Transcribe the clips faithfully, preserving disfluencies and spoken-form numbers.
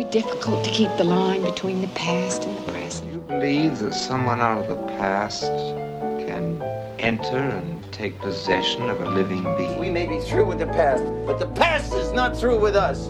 difficult to keep the line between the past and the present. Do you believe that someone out of the past can enter and take possession of a living being? We may be through with the past, but the past is not through with us.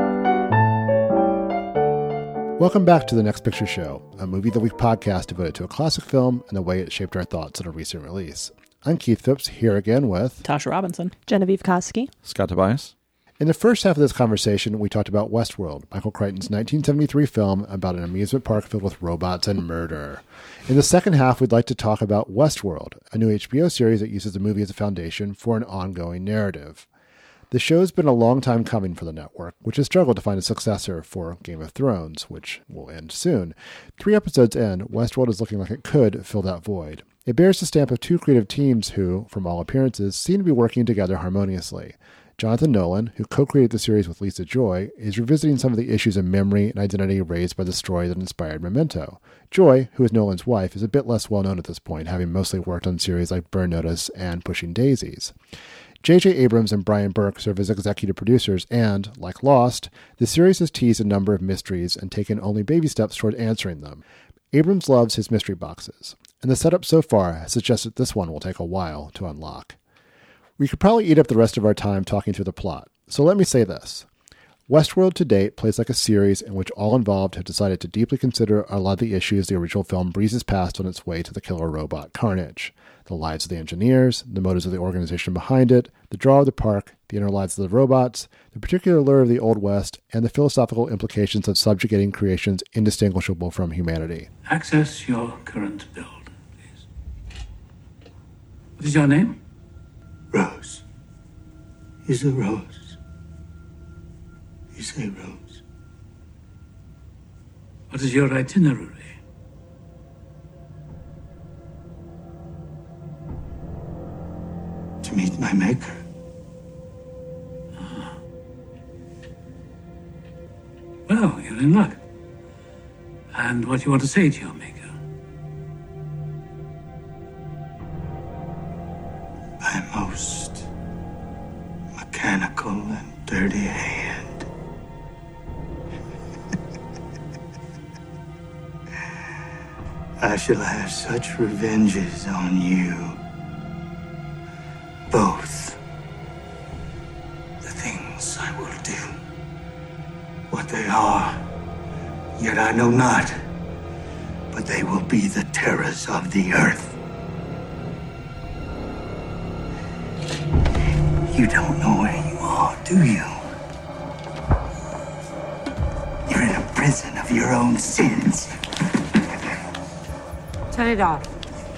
Welcome back to The Next Picture Show, a Movie of the Week podcast devoted to a classic film and the way it shaped our thoughts on a recent release. I'm Keith Phipps, here again with Tasha Robinson, Genevieve Koski, Scott Tobias. In the first half of this conversation, we talked about Westworld, Michael Crichton's nineteen seventy-three film about an amusement park filled with robots and murder. In the second half, we'd like to talk about Westworld, a new H B O series that uses the movie as a foundation for an ongoing narrative. The show's been a long time coming for the network, which has struggled to find a successor for Game of Thrones, which will end soon. Three episodes in, Westworld is looking like it could fill that void. It bears the stamp of two creative teams who, from all appearances, seem to be working together harmoniously. Jonathan Nolan, who co-created the series with Lisa Joy, is revisiting some of the issues of memory and identity raised by the story that inspired Memento. Joy, who is Nolan's wife, is a bit less well-known at this point, having mostly worked on series like Burn Notice and Pushing Daisies. J J Abrams and Brian Burke serve as executive producers and, like Lost, the series has teased a number of mysteries and taken only baby steps toward answering them. Abrams loves his mystery boxes, and the setup so far has suggested this one will take a while to unlock. We could probably eat up the rest of our time talking through the plot, so let me say this. Westworld to date plays like a series in which all involved have decided to deeply consider a lot of the issues the original film breezes past on its way to the killer robot carnage. The lives of the engineers, the motives of the organization behind it, the draw of the park, the inner lives of the robots, the particular allure of the Old West, and the philosophical implications of subjugating creations indistinguishable from humanity. Access your current build, please. What is your name? Rose. Is a rose. You say Rose. What is your itinerary? To meet my maker. Ah. Well, you're in luck. And what do you want to say to your maker? My most mechanical and dirty hand. I shall have such revenges on you. Both. The things I will do. What they are, yet I know not. But they will be the terrors of the earth. You don't know where you are, do you? You're in a prison of your own sins. Turn it off.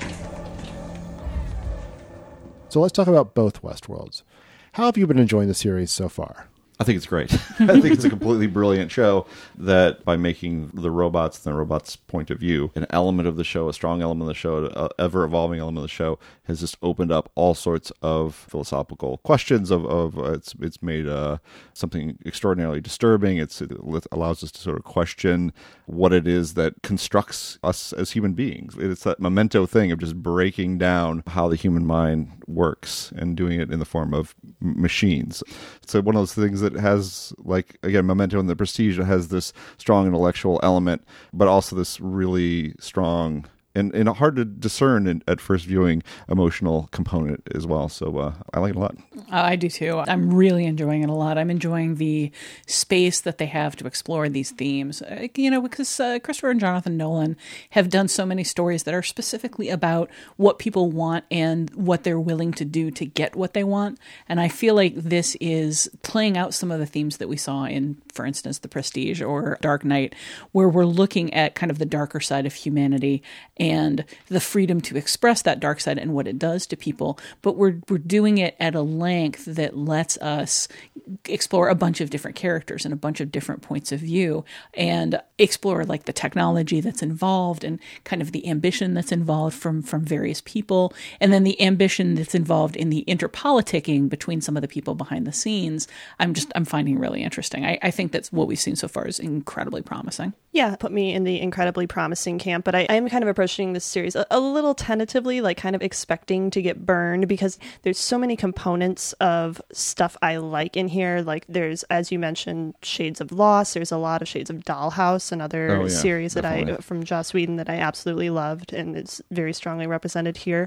So let's talk about both Westworlds. How have you been enjoying the series so far? I think it's great. I think it's a completely brilliant show that by making the robots, the robots' point of view, an element of the show, a strong element of the show, an ever-evolving element of the show, has just opened up all sorts of philosophical questions. Of, of uh, it's it's made uh, something extraordinarily disturbing. It's, it allows us to sort of question what it is that constructs us as human beings. It's that Memento thing of just breaking down how the human mind works and doing it in the form of machines. So one of those things that has, like, again, Memento and The Prestige, has this strong intellectual element, but also this really strong and, and hard to discern in, at first viewing emotional component as well. So uh, I like it a lot. Uh, I do too. I'm really enjoying it a lot. I'm enjoying the space that they have to explore these themes. Uh, you know, because uh, Christopher and Jonathan Nolan have done so many stories that are specifically about what people want and what they're willing to do to get what they want. And I feel like this is playing out some of the themes that we saw in, for instance, The Prestige or Dark Knight, where we're looking at kind of the darker side of humanity and the freedom to express that dark side and what it does to people. But we're we're doing it at a length that lets us explore a bunch of different characters and a bunch of different points of view and explore like the technology that's involved and kind of the ambition that's involved from, from various people. And then the ambition that's involved in the interpoliticking between some of the people behind the scenes. I'm just, I'm finding really interesting. I, I think that's what we've seen so far is incredibly promising. Yeah, put me in the incredibly promising camp, but I, I am kind of approaching this series a, a little tentatively, like kind of expecting to get burned, because there's so many components of stuff I like in here. Like there's, as you mentioned, Shades of Lost. There's a lot of Shades of Dollhouse, another Oh, yeah, series that definitely. I from Joss Whedon that I absolutely loved, and it's very strongly represented here.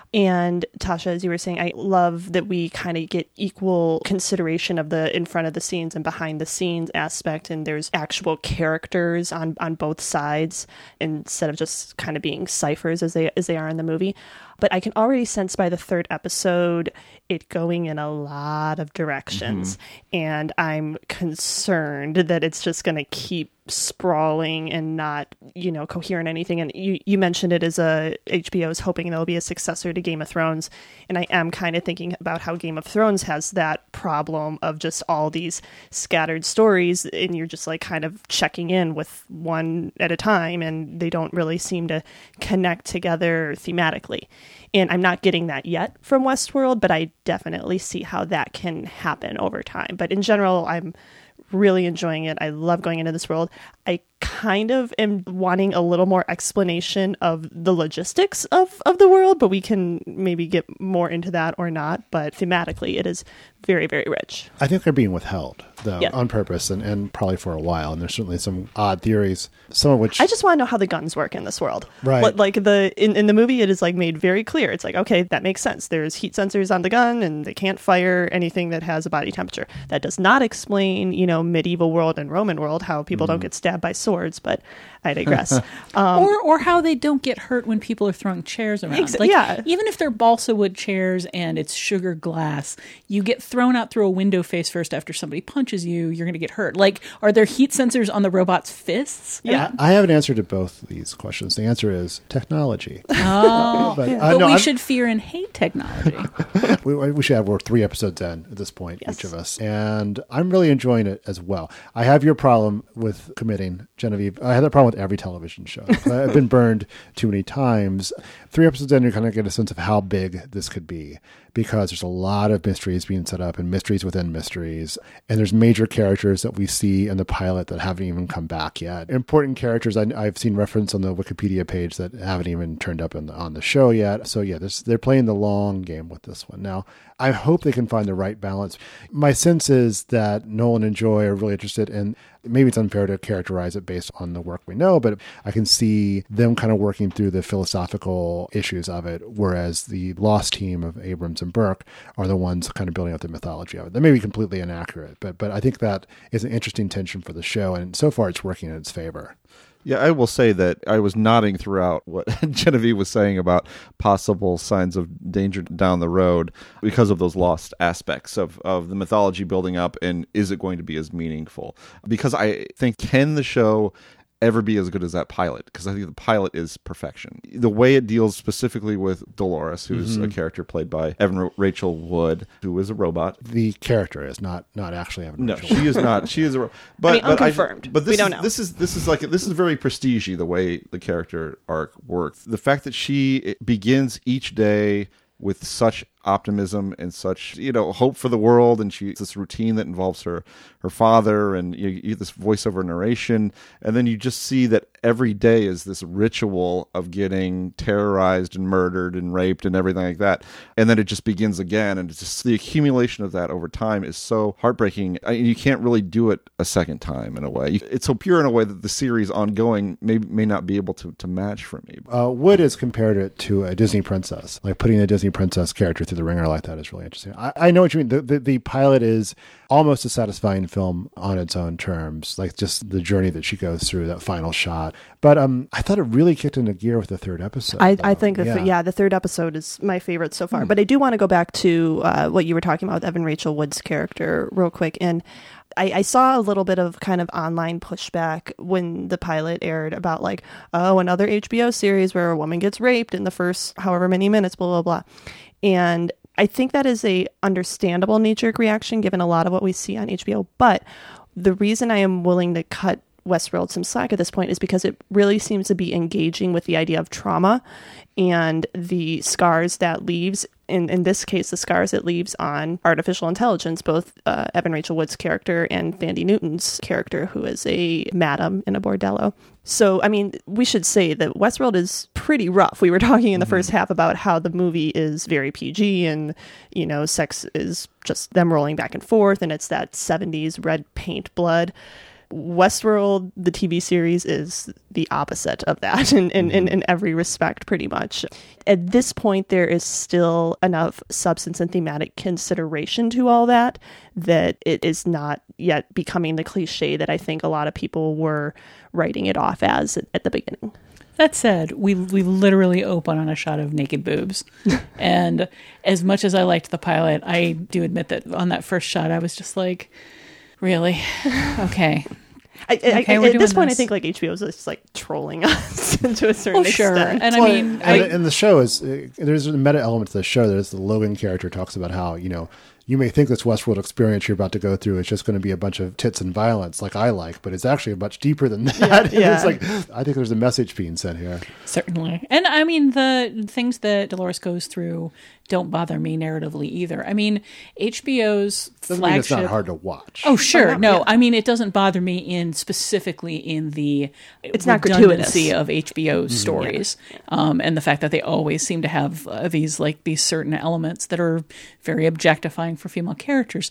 And Tasha, as you were saying, I love that we kind of get equal consideration of the in front of the scenes and behind the scenes aspect, and there's actual characters on on both sides instead of just kind of being ciphers as they as they are in the movie. But I can already sense by the third episode it going in a lot of directions, mm-hmm. and I'm concerned that it's just going to keep sprawling and not, you know, coherent anything. And you, you mentioned it as a H B O is hoping there'll be a successor to Game of Thrones, and I am kind of thinking about how Game of Thrones has that problem of just all these scattered stories, and you're just like kind of checking in with one at a time, and they don't really seem to connect together thematically. And I'm not getting that yet from Westworld, but I definitely see how that can happen over time. But in general, I'm really enjoying it. I love going into this world. I kind of am wanting a little more explanation of the logistics of, of the world, but we can maybe get more into that or not. But thematically, it is very, very rich. I think they're being withheld, though, yeah. on purpose, and, and probably for a while. And there's certainly some odd theories, some of which... I just want to know how the guns work in this world. Right. What, like the in, in the movie, it is like made very clear. It's like, okay, that makes sense. There's heat sensors on the gun, and they can't fire anything that has a body temperature. That does not explain, you know, medieval world and Roman world, how people mm. don't get stabbed by swords, but I digress. Um, or or how they don't get hurt when people are throwing chairs around. Ex- like, yeah. Even if they're balsa wood chairs and it's sugar glass, you get thrown out through a window face first after somebody punches you, you're going to get hurt. Like, are there heat sensors on the robot's fists? Yeah. I have an answer to both these questions. The answer is technology. Oh, but, yeah. uh, but no, we I'm, should fear and hate technology. we, we should have, we're three episodes in at this point, yes. each of us. And I'm really enjoying it as well. I have your problem with committing, Genevieve. I have that problem with every television show. I've been burned too many times. Three episodes in, you kind of get a sense of how big this could be, because there's a lot of mysteries being set up and mysteries within mysteries. And there's major characters that we see in the pilot that haven't even come back yet. Important characters I, I've seen reference on the Wikipedia page that haven't even turned up in the, on the show yet. So yeah, this, they're playing the long game with this one. Now, I hope they can find the right balance. My sense is that Nolan and Joy are really interested in, maybe it's unfair to characterize it based on the work we know, but I can see them kind of working through the philosophical issues of it, whereas the Lost team of Abrams and Burke are the ones kind of building out the mythology of it. That may be completely inaccurate, but but I think that is an interesting tension for the show, and so far it's working in its favor. Yeah, I will say that I was nodding throughout what Genevieve was saying about possible signs of danger down the road because of those lost aspects of, of the mythology building up, and is it going to be as meaningful? Because I think, can the show ever be as good as that pilot? Because I think the pilot is perfection. The way it deals specifically with Dolores, who's mm-hmm. a character played by Evan Rachel Wood, who is a robot. The character is not not actually Evan no, Rachel she is not. She is a robot. But, I mean, but unconfirmed. I, but this we don't is, know. This is this is like this is very prestige-y, the way the character arc works. The fact that she begins each day with such optimism and such, you know, hope for the world, and she this routine that involves her her father, and you, you get this voiceover narration, and then you just see that every day is this ritual of getting terrorized and murdered and raped and everything like that, and then it just begins again, and it's just the accumulation of that over time is so heartbreaking. I, you can't really do it a second time in a way. It's so pure in a way that the series ongoing may may not be able to to match for me. Uh, Wood has compared it to a Disney princess, like putting a Disney princess character through the ringer like that is really interesting. I, I know what you mean. The, the the pilot is almost a satisfying film on its own terms, like just the journey that she goes through, that final shot. But um, I thought it really kicked into gear with the third episode. I, I think, the yeah. th- yeah, the third episode is my favorite so far. Hmm. But I do want to go back to uh, what you were talking about with Evan Rachel Wood's character real quick. And I, I saw a little bit of kind of online pushback when the pilot aired about like, oh, another H B O series where a woman gets raped in the first however many minutes, blah, blah, blah. And I think that is a understandable knee-jerk reaction given a lot of what we see on H B O. But the reason I am willing to cut Westworld some slack at this point is because it really seems to be engaging with the idea of trauma and the scars that leaves. In, in this case, the scars it leaves on artificial intelligence, both uh, Evan Rachel Wood's character and Thandie Newton's character, who is a madam in a bordello. So, I mean, we should say that Westworld is pretty rough. We were talking in the mm-hmm. first half about how the movie is very P G and, you know, sex is just them rolling back and forth, and it's that seventies red paint blood. Westworld, the T V series, is the opposite of that in, in, in, in every respect, pretty much. At this point, there is still enough substance and thematic consideration to all that, that it is not yet becoming the cliche that I think a lot of people were writing it off as at, at the beginning. That said, we we literally open on a shot of naked boobs. And as much as I liked the pilot, I do admit that on that first shot, I was just like, really? Okay. I, okay, I, at this point, this. I think like H B O is just like trolling us to a certain oh, sure. extent. And well, I mean, and, I, and the show is uh, there's a meta element to the show. There's the Logan character talks about how, you know, you may think this Westworld experience you're about to go through is just going to be a bunch of tits and violence like I like, but it's actually much deeper than that. Yeah, yeah. It's like, I think there's a message being sent here. Certainly. And I mean, the things that Dolores goes through don't bother me narratively either. I mean, H B O's Doesn't flagship... mean it's not hard to watch. Oh, sure. Oh, no, yeah. I mean, it doesn't bother me in specifically in the it's not redundancy gratuitous of H B O's mm-hmm. stories. Yeah. Um, and the fact that they always seem to have uh, these, like, these certain elements that are very objectifying for female characters.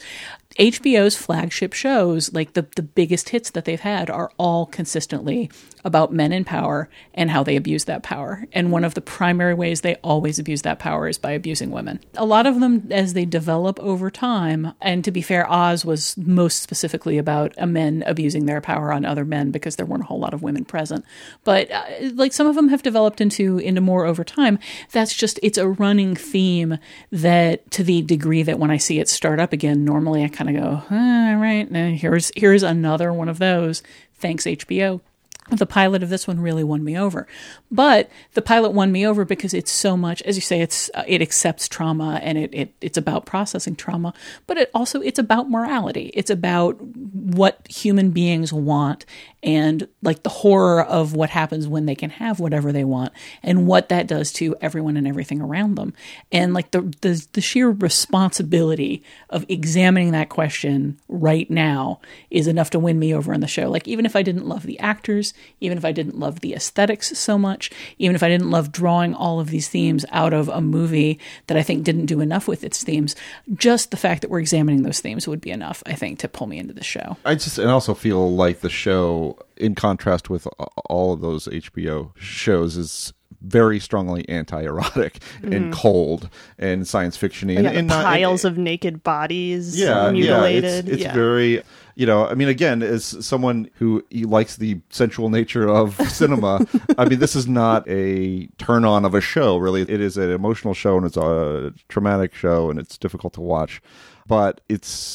H B O's flagship shows, like the, the biggest hits that they've had, are all consistently about men in power and how they abuse that power. And one of the primary ways they always abuse that power is by abusing women. A lot of them, as they develop over time, and to be fair, Oz was most specifically about a men abusing their power on other men because there weren't a whole lot of women present. But uh, like some of them have developed into, into more over time. That's just, it's a running theme that, to the degree that when I see it start up again, normally I kind of go, all right, here's here's another one of those. Thanks, H B O. The pilot of this one really won me over. But the pilot won me over because it's so much, as you say, it's uh, it accepts trauma and it, it it's about processing trauma, but it also it's about morality. It's about what human beings want and like the horror of what happens when they can have whatever they want and what that does to everyone and everything around them. And like the the, the sheer responsibility of examining that question right now is enough to win me over on the show. Like even if I didn't love the actors, even if I didn't love the aesthetics so much, even if I didn't love drawing all of these themes out of a movie that I think didn't do enough with its themes, just the fact that we're examining those themes would be enough, I think, to pull me into the show. I just and also feel like the show, in contrast with all of those H B O shows, is very strongly anti-erotic mm. and cold and science fiction-y. And, and, and piles not, of naked bodies, yeah, mutilated. Yeah, it's, it's yeah. very... You know, I mean, again, as someone who likes the sensual nature of cinema, I mean, this is not a turn-on of a show, really. It is an emotional show, and it's a traumatic show, and it's difficult to watch. But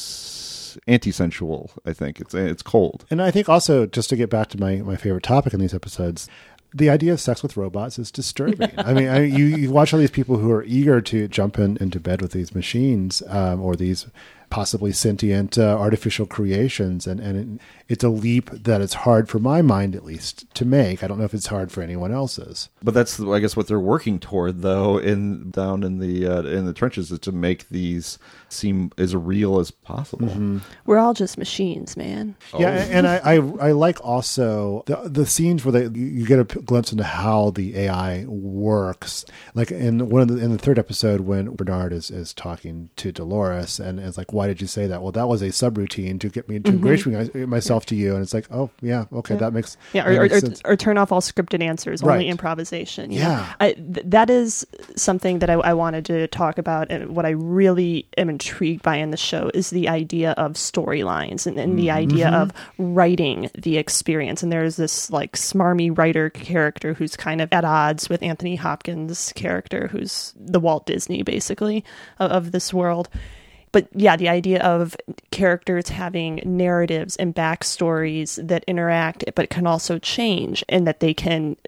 it's anti-sensual, I think. It's it's cold. And I think also, just to get back to my, my favorite topic in these episodes, the idea of sex with robots is disturbing. I mean, I, you, you watch all these people who are eager to jump in, into bed with these machines um, or these possibly sentient uh, artificial creations. And, and it, it's a leap that it's hard for my mind, at least, to make. I don't know if it's hard for anyone else's. But that's, I guess, what they're working toward, though, in down in the uh, in the trenches, is to make these seem as real as possible. Mm-hmm. We're all just machines, man. Yeah, Oh. and I, I I like also the the scenes where they you get a glimpse into how the A I works. Like in one of the in the third episode when Bernard is, is talking to Dolores and it's like, why did you say that? Well, that was a subroutine to get me to Mm-hmm. ingratiate myself to you. And it's like, oh yeah, okay, Yeah. that makes Yeah, that or, makes or, sense. or turn off all scripted answers, Right. only improvisation. you know? Yeah. I, th- that is something that I, I wanted to talk about, and what I really am intrigued by in the show is the idea of storylines and, and the idea of writing the experience. And there's this like smarmy writer character who's kind of at odds with Anthony Hopkins' character, who's the Walt Disney, basically, of, of this world. But yeah, the idea of characters having narratives and backstories that interact, but can also change, and that they can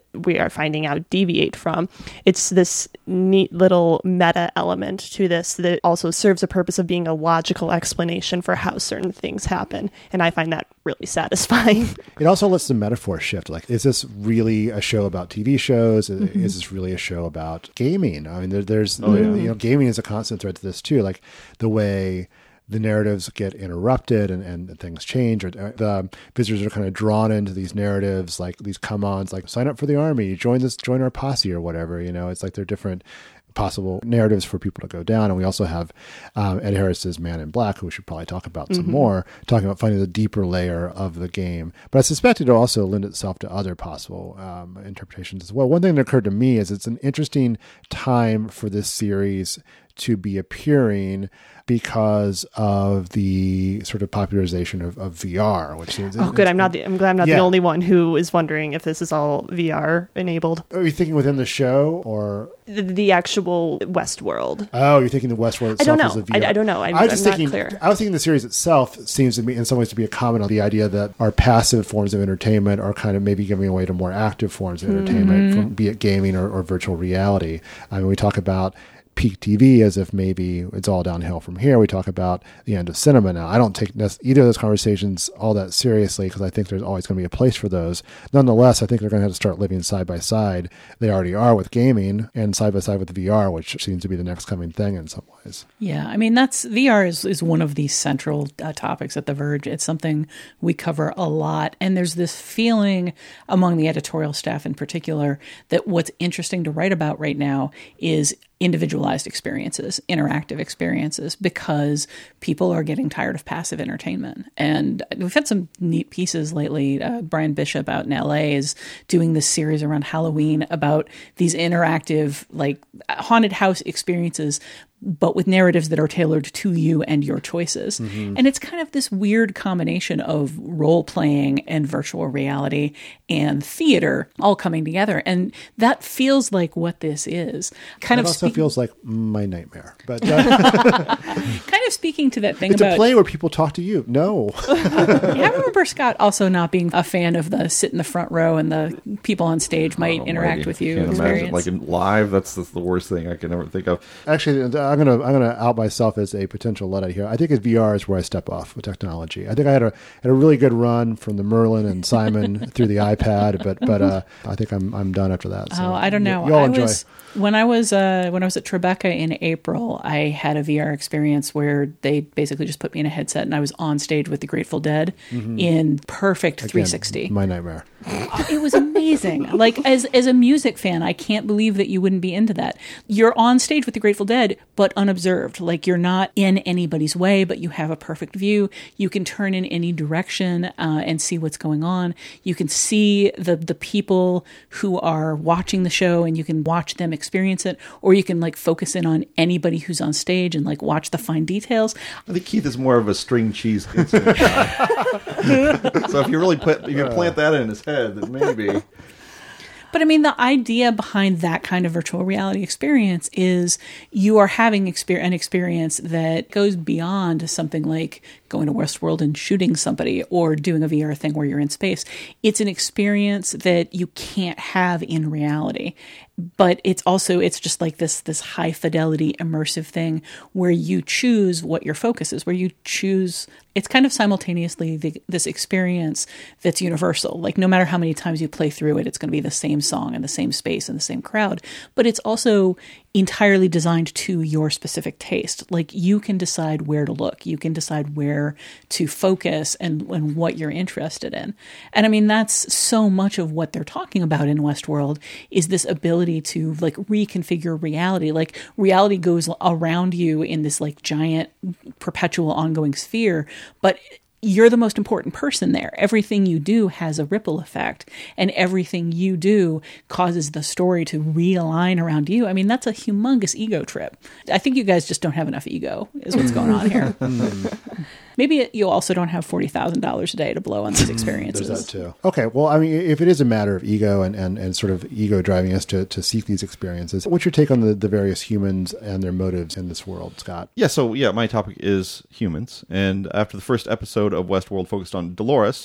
we are finding out deviate from. It's this neat little meta element to this that also serves a purpose of being a logical explanation for how certain things happen. And I find that really satisfying. It also lets the metaphor shift. Like, is this really a show about T V shows? Is, Mm-hmm. is this really a show about gaming? I mean, there, there's, Oh, yeah. you know, gaming is a constant thread to this too. Like the way the narratives get interrupted and, and things change, or the visitors are kind of drawn into these narratives, like these come-ons, like sign up for the army, join this, join our posse or whatever, you know, it's like they're different possible narratives for people to go down. And we also have um, Ed Harris's Man in Black, who we should probably talk about mm-hmm. some more, talking about finding the deeper layer of the game. But I suspect it'll also lend itself to other possible um, interpretations as well. One thing that occurred to me is it's an interesting time for this series to be appearing because of the sort of popularization of, of V R, which seems oh, good. I'm not. The, I'm glad I'm not yeah. the only one who is wondering if this is all V R enabled. Are you thinking within the show or the, the actual Westworld? Oh, you're thinking the Westworld itself I don't know. is a V R. I, I don't know. I'm, I was just I'm thinking. not clear. I was thinking the series itself seems to be, in some ways, to be a comment on the idea that our passive forms of entertainment are kind of maybe giving away to more active forms of entertainment, Mm-hmm. from, be it gaming or, or virtual reality. I mean, we talk about peak T V as if maybe it's all downhill from here. We talk about the end of cinema now. I don't take either of those conversations all that seriously because I think there's always going to be a place for those. Nonetheless, I think they're going to have to start living side by side. They already are with gaming, and side by side with V R, which seems to be the next coming thing in some ways. Yeah, I mean, that's V R is, is one of these central uh, topics at The Verge. It's something we cover a lot. And there's this feeling among the editorial staff in particular that what's interesting to write about right now is individualized experiences, interactive experiences, because people are getting tired of passive entertainment. And we've had some neat pieces lately. Uh, Brian Bishop out in L A is doing this series around Halloween about these interactive, like haunted house experiences, but with narratives that are tailored to you and your choices. Mm-hmm. And it's kind of this weird combination of role-playing and virtual reality and theater all coming together. And that feels like what this is. Kind it of also spe- feels like my nightmare. But uh, kind of speaking to that thing it's about... a play where people talk to you. No. Yeah, I remember Scott also not being a fan of the sit in the front row and the people on stage might interact with you Can't experience. imagine, like in live, that's the, the worst thing I can ever think of. Actually, I'm gonna I'm gonna out myself as a potential Luddite here. I think V R is where I step off with technology. I think I had a had a really good run from the Merlin and Simon through the iPad, but but uh, I think I'm I'm done after that. So oh, I don't know. You all I enjoy. Was, when I was uh, when I was at Tribeca in April, I had a V R experience where they basically just put me in a headset and I was on stage with the Grateful Dead mm-hmm. in perfect Again, three sixty. My nightmare. It was amazing. Like as as a music fan, I can't believe that you wouldn't be into that. You're on stage with the Grateful Dead, but unobserved. Like you're not in anybody's way, but you have a perfect view. You can turn in any direction uh, and see what's going on. You can see the the people who are watching the show, and you can watch them experience it, or you can like focus in on anybody who's on stage and like watch the fine details. I think Keith is more of a string cheese incident guy. So if you really put you can plant that in his head, then maybe. But I mean, the idea behind that kind of virtual reality experience is you are having exper- an experience that goes beyond something like going to Westworld and shooting somebody or doing a V R thing where you're in space. It's an experience that you can't have in reality. But it's also, it's just like this this high fidelity immersive thing where you choose what your focus is, where you choose, it's kind of simultaneously the, this experience that's universal. Like no matter how many times you play through it, it's going to be the same song and the same space and the same crowd. But it's also entirely designed to your specific taste. Like you can decide where to look. You can decide where to focus and, and what you're interested in. And I mean, that's so much of what they're talking about in Westworld is this ability to like reconfigure reality. Like reality goes around you in this like giant perpetual ongoing sphere, but you're the most important person there. Everything you do has a ripple effect, and everything you do causes the story to realign around you. I mean, that's a humongous ego trip. I think you guys just don't have enough ego is what's going on here. Maybe you also don't have forty thousand dollars a day to blow on these experiences. There's that too. Okay, well, I mean, if it is a matter of ego and, and, and sort of ego driving us to, to seek these experiences, what's your take on the, the various humans and their motives in this world, Scott? Yeah, so yeah, my topic is humans. And after the first episode of Westworld focused on Dolores,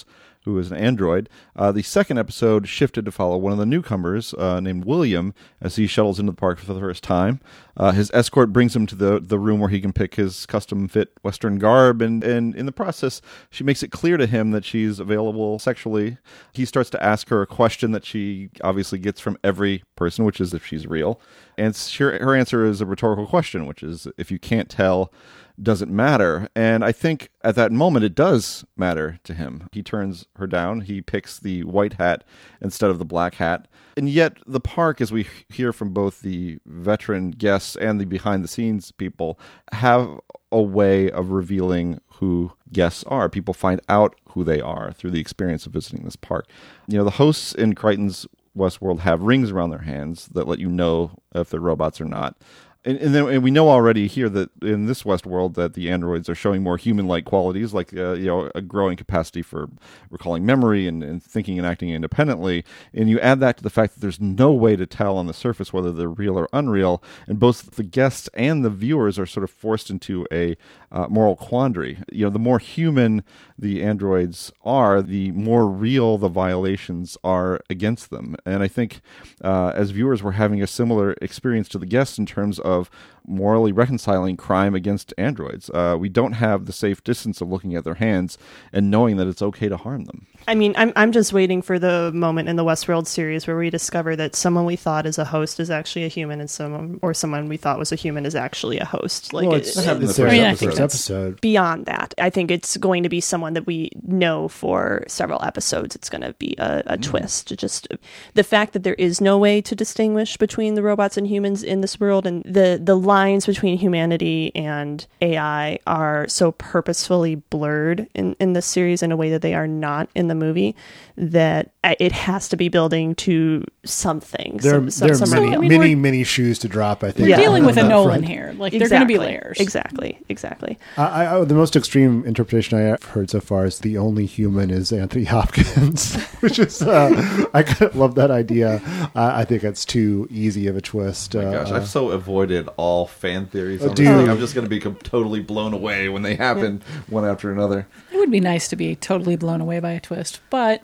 who is an android. Uh, the second episode shifted to follow one of the newcomers uh, named William as he shuttles into the park for the first time. Uh, his escort brings him to the, the room where he can pick his custom-fit Western garb, and, and in the process, she makes it clear to him that she's available sexually. He starts to ask her a question that she obviously gets from every person, which is if she's real. And she, her answer is a rhetorical question, which is, if you can't tell, does it matter? And I think at that moment it does matter to him. He turns her down. He picks the white hat instead of the black hat. And yet the park, as we hear from both the veteran guests and the behind-the-scenes people, have a way of revealing who guests are. People find out who they are through the experience of visiting this park. You know, the hosts in Crichton's Westworld have rings around their hands that let you know if they're robots or not. And, and then and we know already here that in this Westworld that the androids are showing more human-like qualities, like uh, you know, a growing capacity for recalling memory and, and thinking and acting independently. And you add that to the fact that there's no way to tell on the surface whether they're real or unreal, and both the guests and the viewers are sort of forced into a uh, moral quandary. You know, the more human the androids are, the more real the violations are against them. And I think uh, as viewers, we're having a similar experience to the guests in terms of of morally reconciling crime against androids. Uh, we don't have the safe distance of looking at their hands and knowing that it's okay to harm them. I mean, I'm I'm just waiting for the moment in the Westworld series where we discover that someone we thought is a host is actually a human, and someone or someone we thought was a human is actually a host. Like, well, it's, it, it's, it's I I mean, mean, I the think first that's episode. Beyond that, I think it's going to be someone that we know for several episodes. It's going to be a, a mm. twist. Just the fact that there is no way to distinguish between the robots and humans in this world, and the the lines between humanity and A I are so purposefully blurred in, in this series in a way that they are not in the movie, that it has to be building to something. There, some, some, there are some many, I mean, many, many shoes to drop, I think. We're dealing with a that Nolan front. here. Like, exactly. they're going to be layers. Exactly, exactly. I, I, the most extreme interpretation I've heard so far is the only human is Anthony Hopkins, which is, uh, I kind of love that idea. Uh, I think it's too easy of a twist. Oh my uh, gosh, I've so avoided all fan theories Oh, on dude. this thing. I'm just going to be com- totally blown away when they happen one after another. It would be nice to be totally blown away by a twist, but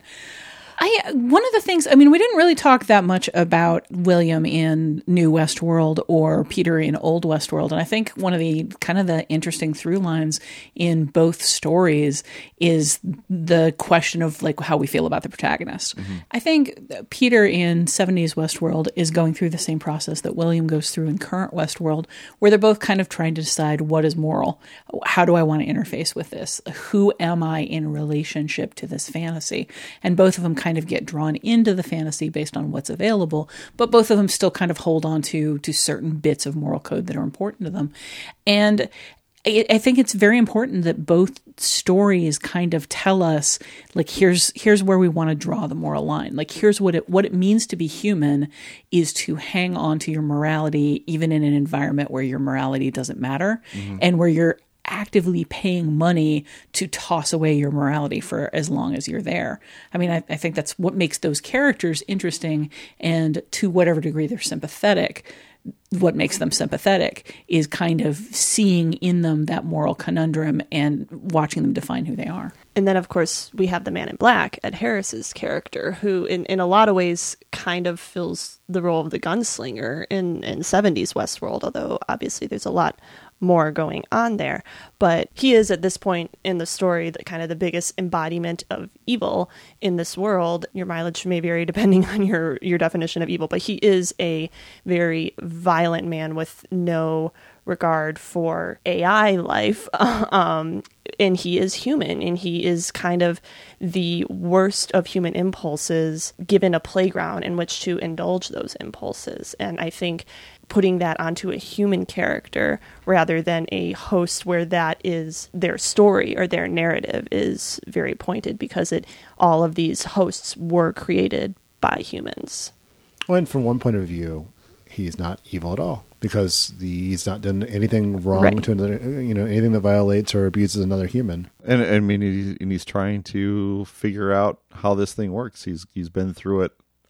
I one of the things, I mean, we didn't really talk that much about William in New Westworld or Peter in Old Westworld, and I think one of the kind of the interesting through lines in both stories is the question of like how we feel about the protagonist. Mm-hmm. I think Peter in seventies Westworld is going through the same process that William goes through in current Westworld, where they're both kind of trying to decide what is moral. How do I want to interface with this? Who am I in relationship to this fantasy? And both of them kind of get drawn into the fantasy based on what's available, but both of them still kind of hold on to to certain bits of moral code that are important to them. And I, I think it's very important that both stories kind of tell us, like, here's here's where we want to draw the moral line. Like, here's what it what it means to be human is to hang on to your morality even in an environment where your morality doesn't matter, mm-hmm. and where you're actively paying money to toss away your morality for as long as you're there. I mean, I, I think that's what makes those characters interesting, and to whatever degree they're sympathetic, what makes them sympathetic is kind of seeing in them that moral conundrum and watching them define who they are. And then, of course, we have the Man in Black, Ed Harris's character, who in, in a lot of ways kind of fills the role of the gunslinger in, in seventies Westworld, although obviously there's a lot more going on there. But he is at this point in the story the kind of the biggest embodiment of evil in this world. Your mileage may vary depending on your, your definition of evil, but he is a very violent man with no regard for A I life. Um, and he is human, and he is kind of the worst of human impulses given a playground in which to indulge those impulses. And I think putting that onto a human character rather than a host where that is their story or their narrative is very pointed, because it all of these hosts were created by humans. Well, and from one point of view, he's not evil at all, because the, he's not done anything wrong right. to another, you know, anything that violates or abuses another human. And I mean, he's, and he's trying to figure out how this thing works. He's he's been through it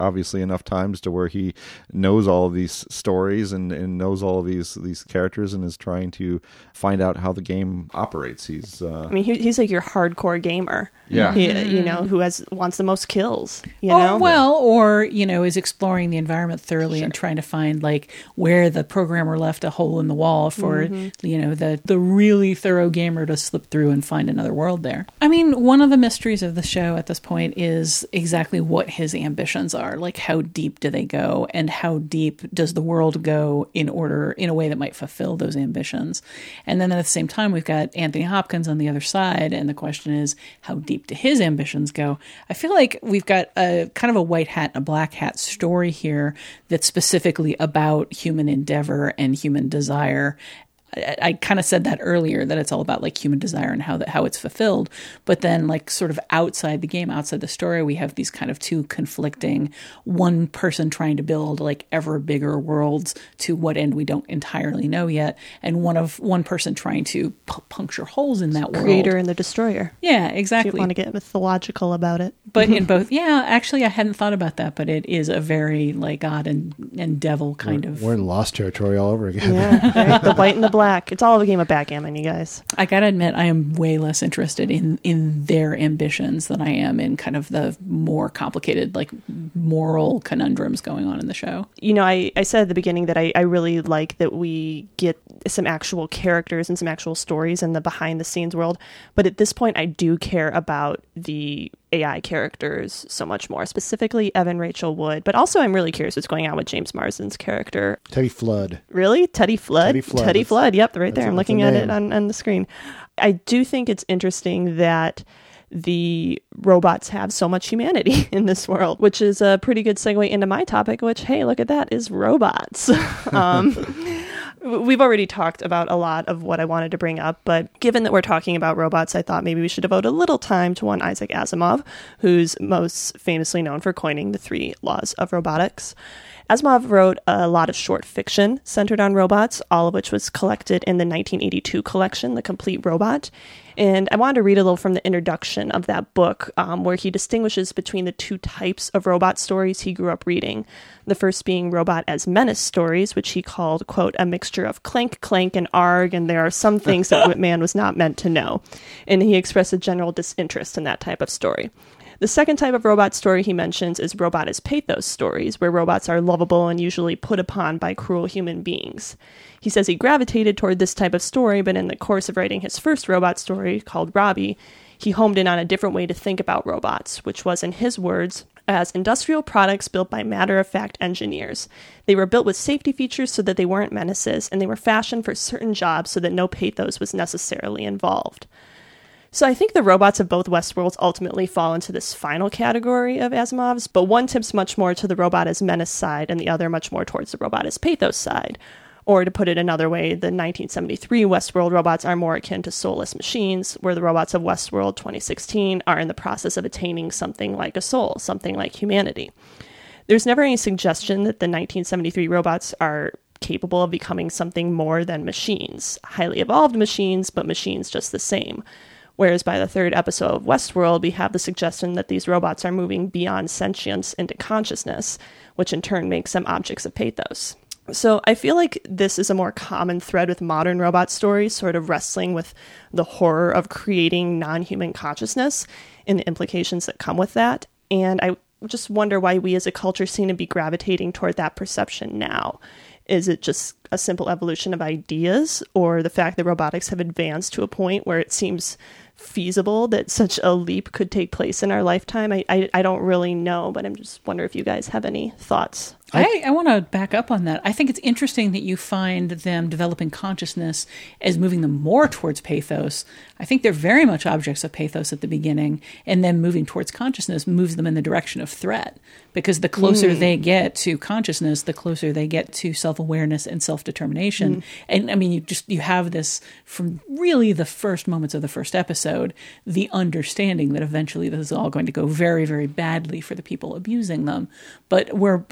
obviously enough times to where he knows all of these stories and, and knows all of these these characters and is trying to find out how the game operates. He's uh, I mean, he, he's like your hardcore gamer. Yeah. He, you know, who has wants the most kills, you or, know? Well, or, you know, is exploring the environment thoroughly Sure. and trying to find, like, where the programmer left a hole in the wall for, Mm-hmm. you know, the, the really thorough gamer to slip through and find another world there. I mean, one of the mysteries of the show at this point is exactly what his ambitions are. Like, how deep do they go, and how deep does the world go in order, in a way that might fulfill those ambitions? And then at the same time, we've got Anthony Hopkins on the other side, and the question is, how deep do his ambitions go? I feel like we've got a kind of a white hat and a black hat story here that's specifically about human endeavor and human desire. I, I kind of said that earlier, that it's all about like human desire and how that how it's fulfilled. But then, like, sort of outside the game, outside the story, we have these kind of two conflicting, one person trying to build like ever bigger worlds, to what end we don't entirely know yet, and one of one person trying to p- puncture holes in that world. Creator and the destroyer. Yeah, If exactly. you want to get mythological about it. But in both, yeah, actually, I hadn't thought about that, but it is a very like God and, and devil kind we're, of. We're in Lost territory all over again. Yeah, right? The white and the black. It's all a game of backgammon, you guys. I gotta admit, I am way less interested in in their ambitions than I am in kind of the more complicated, like, moral conundrums going on in the show. You know, I, I said at the beginning that I, I really like that we get some actual characters and some actual stories in the behind the scenes world. But at this point, I do care about the A I characters so much more, specifically Evan Rachel Wood. But also, I'm really curious what's going on with James Marsden's character. Teddy Flood. Really? Teddy Flood? Teddy Flood. Teddy That's- Flood. Yep, right there. that's a- I'm that's a looking at name. it on, on the screen. I do think it's interesting that the robots have so much humanity in this world, which is a pretty good segue into my topic, which, hey, look at that, is robots. um, we've already talked about a lot of what I wanted to bring up, but given that we're talking about robots, I thought maybe we should devote a little time to one Isaac Asimov, who's most famously known for coining the three laws of robotics. Asimov wrote a lot of short fiction centered on robots, all of which was collected in the nineteen eighty-two collection, The Complete Robot. And I wanted to read a little from the introduction of that book, um, where he distinguishes between the two types of robot stories he grew up reading. The first being robot as menace stories, which he called, quote, a mixture of clank, clank, and arg, and there are some things that Whitman was not meant to know. And he expressed a general disinterest in that type of story. The second type of robot story he mentions is robot as pathos stories, where robots are lovable and usually put upon by cruel human beings. He says he gravitated toward this type of story, but in the course of writing his first robot story, called Robbie, he homed in on a different way to think about robots, which was, in his words, as industrial products built by matter-of-fact engineers. They were built with safety features so that they weren't menaces, and they were fashioned for certain jobs so that no pathos was necessarily involved. So I think the robots of both Westworlds ultimately fall into this final category of Asimov's, but one tips much more to the robot as menace side and the other much more towards the robot as pathos side. Or to put it another way, the nineteen seventy-three Westworld robots are more akin to soulless machines, where the robots of Westworld twenty sixteen are in the process of attaining something like a soul, something like humanity. There's never any suggestion that the nineteen seventy-three robots are capable of becoming something more than machines, highly evolved machines, but machines just the same. Whereas by the third episode of Westworld, we have the suggestion that these robots are moving beyond sentience into consciousness, which in turn makes them objects of pathos. So I feel like this is a more common thread with modern robot stories, sort of wrestling with the horror of creating non-human consciousness and the implications that come with that. And I just wonder why we as a culture seem to be gravitating toward that perception now. Is it just a simple evolution of ideas, or the fact that robotics have advanced to a point where it seems feasible that such a leap could take place in our lifetime? I, I, I don't really know, but I'm just wondering if you guys have any thoughts. I, I want to back up on that. I think it's interesting that you find them developing consciousness as moving them more towards pathos. I think they're very much objects of pathos at the beginning, and then moving towards consciousness moves them in the direction of threat. Because the closer mm. they get to consciousness, the closer they get to self-awareness and self-determination. Mm. And I mean, you just you have this from really the first moments of the first episode, the understanding that eventually this is all going to go very, very badly for the people abusing them. But we're I, I feel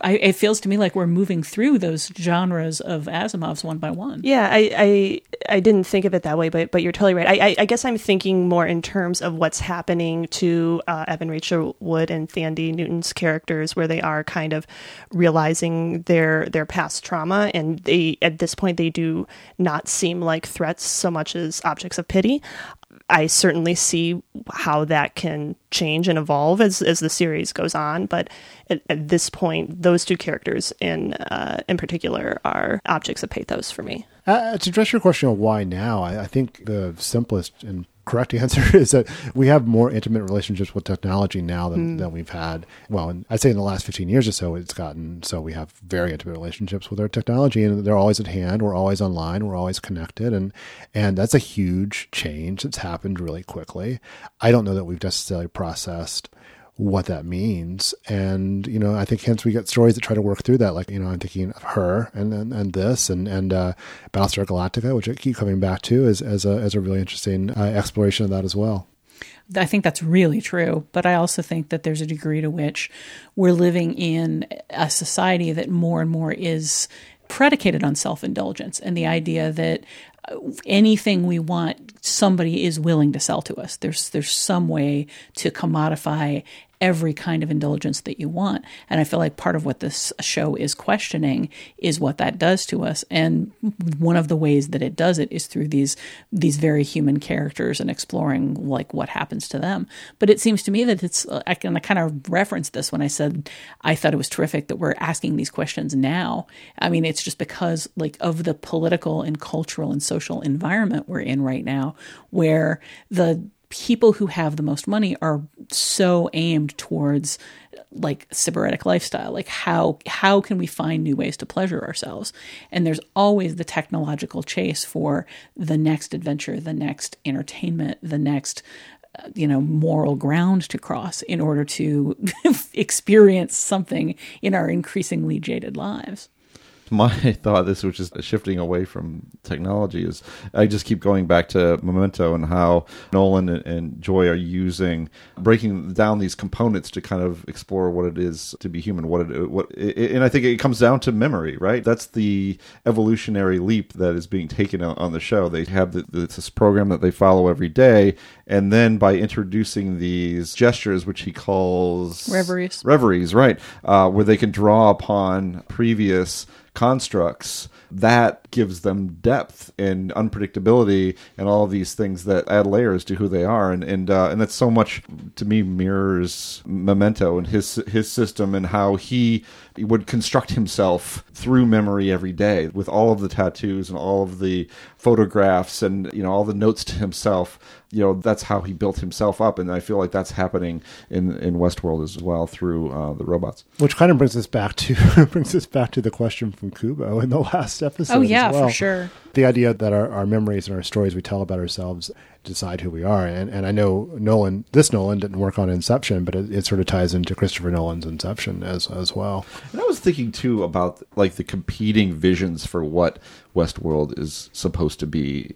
feels to me like we're moving through those genres of Asimov's one by one. Yeah, I, I I didn't think of it that way, but but you're totally right. I, I, I guess I'm thinking more in terms of what's happening to uh, Evan Rachel Wood and Thandie Newton's characters, where they are kind of realizing their their past trauma, and they at this point they do not seem like threats so much as objects of pity. I certainly see how that can change and evolve as as the series goes on, but at, at this point, those two characters in uh, in particular are objects of pathos for me. Uh, to address your question of why now, I, I think the simplest and correct answer is that we have more intimate relationships with technology now than, mm. than we've had. Well, and I'd say in the last fifteen years or so, it's gotten so we have very intimate relationships with our technology, and they're always at hand. We're always online. We're always connected. And, and that's a huge change that's happened really quickly. I don't know that we've necessarily processed what that means. And, you know, I think hence we get stories that try to work through that. Like, you know, I'm thinking of Her and and, and this and, and uh, Battlestar Galactica, which I keep coming back to as, as, a, as a really interesting uh, exploration of that as well. I think that's really true. But I also think that there's a degree to which we're living in a society that more and more is predicated on self-indulgence and the idea that anything we want, somebody is willing to sell to us. There's there's some way to commodify every kind of indulgence that you want. And I feel like part of what this show is questioning is what that does to us. And one of the ways that it does it is through these these very human characters and exploring like what happens to them. But it seems to me that it's, I can I kind of referenced this when I said I thought it was terrific that we're asking these questions now. I mean, it's just because like of the political and cultural and social environment we're in right now, where the people who have the most money are so aimed towards like sybaritic lifestyle. Like how how can we find new ways to pleasure ourselves? And there's always the technological chase for the next adventure, the next entertainment, the next uh, you know, moral ground to cross in order to experience something in our increasingly jaded lives. My thought, this which is shifting away from technology, is I just keep going back to Memento and how Nolan and, and Joy are using, breaking down these components to kind of explore what it is to be human. What it, what, it, and I think it comes down to memory, right? That's the evolutionary leap that is being taken on the show. They have the, this program that they follow every day, and then by introducing these gestures, which he calls reveries, reveries, right, uh, where they can draw upon previous constructs, that gives them depth and unpredictability and all of these things that add layers to who they are. And and uh, and that's so much, to me, mirrors Memento and his his system and how he would construct himself through memory every day with all of the tattoos and all of the photographs and, you know, all the notes to himself. You know, that's how he built himself up. And I feel like that's happening in, in Westworld as well through uh, the robots. Which kind of brings us back to brings us back to the question from Kubo in the last episode. Oh, yeah, as well. for sure. The idea that our, our memories and our stories we tell about ourselves decide who we are. And and I know Nolan, this Nolan didn't work on Inception, but it, it sort of ties into Christopher Nolan's Inception as as well. And I was thinking too about like the competing visions for what Westworld is supposed to be.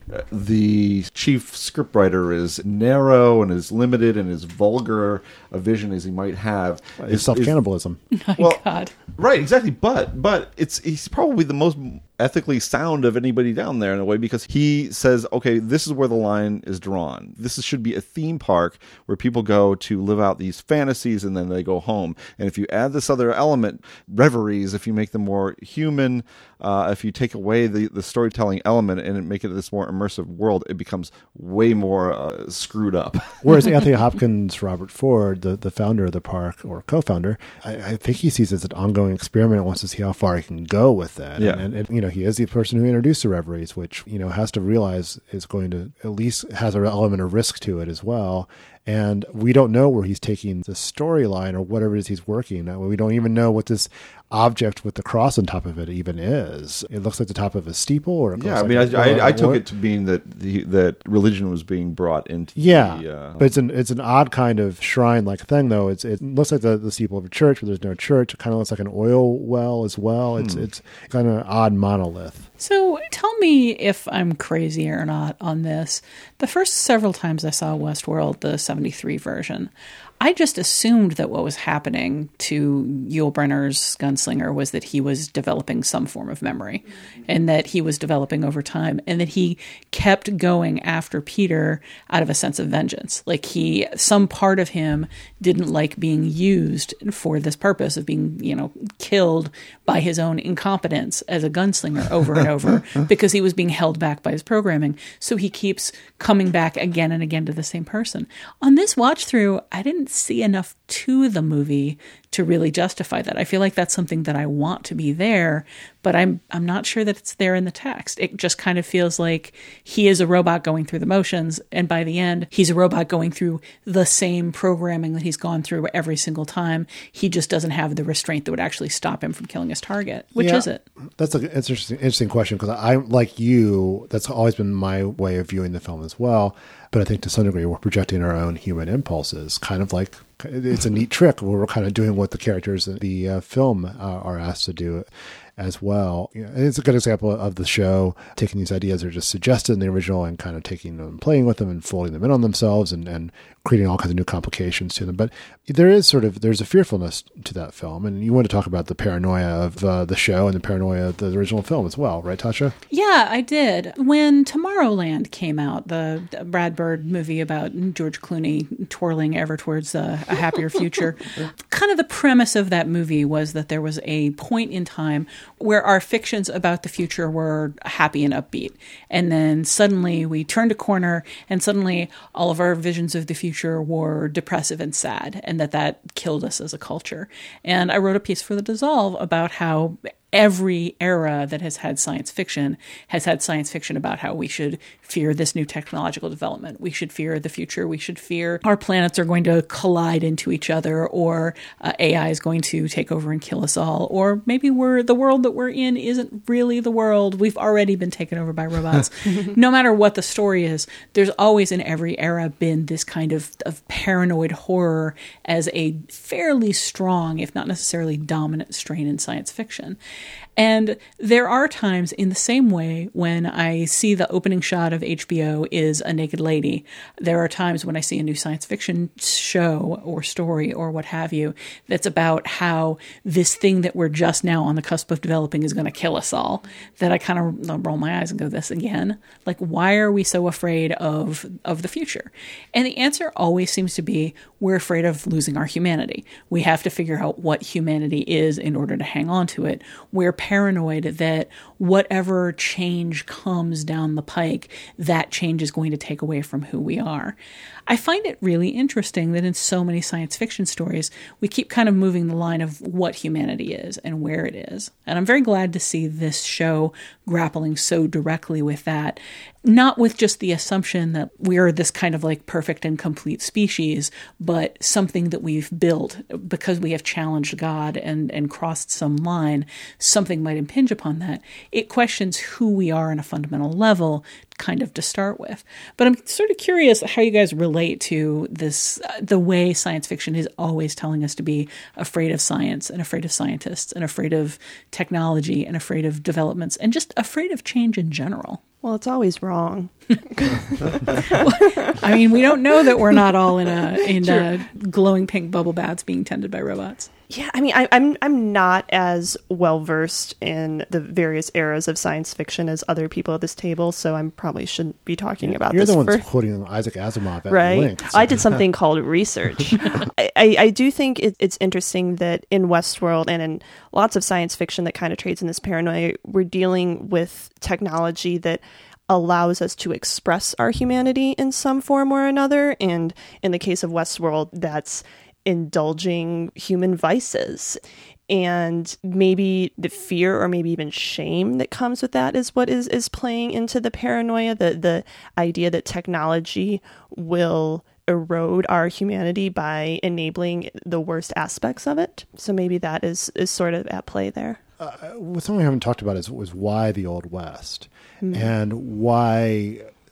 The chief scriptwriter is narrow and is limited and as vulgar a vision as he might have. It's self-cannibalism. My well, God. Right, exactly. But but it's he's probably the most ethically sound of anybody down there in a way, because he says, okay, this is where the line is drawn. This is, should be a theme park where people go to live out these fantasies and then they go home. And if you add this other element, reveries, if you make them more human, uh, if you take away the, the storytelling element and make it this more immersive world, it becomes way more uh, screwed up. Whereas Anthony Hopkins, Robert Ford, the, the founder of the park, or co-founder, I, I think he sees it as an ongoing experiment and wants to see how far he can go with that. Yeah. And, and, and, you know, he is the person who introduced the reveries, which, you know, has to realize is going to, at least has an element of risk to it as well. And we don't know where he's taking the storyline or whatever it is he's working. We don't even know what this object with the cross on top of it even is. It looks like the top of a steeple, or it yeah. I like mean, a, I, I, I took or, it to mean that the that religion was being brought into. Yeah, the, uh, but it's an it's an odd kind of shrine like thing though. It's it looks like the, the steeple of a church, but there's no church. It kind of looks like an oil well as well. It's hmm. it's kind of an odd monolith. So tell me if I'm crazy or not on this. The first several times I saw Westworld, the seventy-three version, I just assumed that what was happening to Yul Brynner's gunslinger was that he was developing some form of memory, and that he was developing over time, and that he kept going after Peter out of a sense of vengeance. Like he, some part of him didn't like being used for this purpose of being, you know, killed by his own incompetence as a gunslinger over and over because he was being held back by his programming. So he keeps coming back again and again to the same person. On this watch through, I didn't see enough to the movie to really justify that. I feel like that's something that I want to be there, but I'm I'm not sure that it's there in the text. It just kind of feels like he is a robot going through the motions, and by the end, he's a robot going through the same programming that he's gone through every single time. He just doesn't have the restraint that would actually stop him from killing his target. Which yeah, is it? That's an interesting, interesting question, because I, like you, that's always been my way of viewing the film as well. But I think to some degree we're projecting our own human impulses, kind of like it's a neat trick where we're kind of doing what the characters in the uh, film uh, are asked to do as well. You know, and it's a good example of the show taking these ideas that are just suggested in the original and kind of taking them, playing with them and folding them in on themselves and, and creating all kinds of new complications to them. But there is sort of, there's a fearfulness to that film. And you want to talk about the paranoia of uh, the show and the paranoia of the original film as well, right, Tasha? Yeah, I did. When Tomorrowland came out, the Brad Bird movie about George Clooney twirling ever towards a, a happier future, kind of the premise of that movie was that there was a point in time where our fictions about the future were happy and upbeat. And then suddenly we turned a corner and suddenly all of our visions of the future were depressive and sad, and that that killed us as a culture. And I wrote a piece for The Dissolve about how every era that has had science fiction has had science fiction about how we should fear this new technological development. We should fear the future. We should fear our planets are going to collide into each other, or uh, A I is going to take over and kill us all. Or maybe we're the world that we're in isn't really the world. We've already been taken over by robots. No matter what the story is, there's always in every era been this kind of, of paranoid horror as a fairly strong, if not necessarily dominant strain in science fiction. And there are times in the same way when I see the opening shot of H B O is a naked lady. There are times when I see a new science fiction show or story or what have you that's about how this thing that we're just now on the cusp of developing is going to kill us all, that I kind of roll my eyes and go, this again? Like, why are we so afraid of, of the future? And the answer always seems to be, we're afraid of losing our humanity. We have to figure out what humanity is in order to hang on to it. We're paranoid that whatever change comes down the pike, that change is going to take away from who we are. I find it really interesting that in so many science fiction stories, we keep kind of moving the line of what humanity is and where it is. And I'm very glad to see this show grappling so directly with that, not with just the assumption that we're this kind of like perfect and complete species, but something that we've built because we have challenged God and, and crossed some line, something might impinge upon that. It questions who we are on a fundamental level, kind of to start with. But I'm sort of curious how you guys relate to this, uh, the way science fiction is always telling us to be afraid of science and afraid of scientists and afraid of technology and afraid of developments and just afraid of change in general. Well, it's always wrong. I mean, we don't know that we're not all in a in sure. a glowing pink bubble baths being tended by robots. Yeah, I mean, I, I'm I'm not as well versed in the various eras of science fiction as other people at this table, so I probably shouldn't be talking about You're this. You're the one for, quoting Isaac Asimov at right? length. So. I did something called research. I, I, I do think it, it's interesting that in Westworld and in lots of science fiction that kind of trades in this paranoia, we're dealing with technology that allows us to express our humanity in some form or another. And in the case of Westworld, that's indulging human vices. And maybe the fear or maybe even shame that comes with that is what is, is playing into the paranoia, the, the idea that technology will erode our humanity by enabling the worst aspects of it. So maybe that is, is sort of at play there. Uh, what something we haven't talked about is was why the Old West, mm-hmm. and why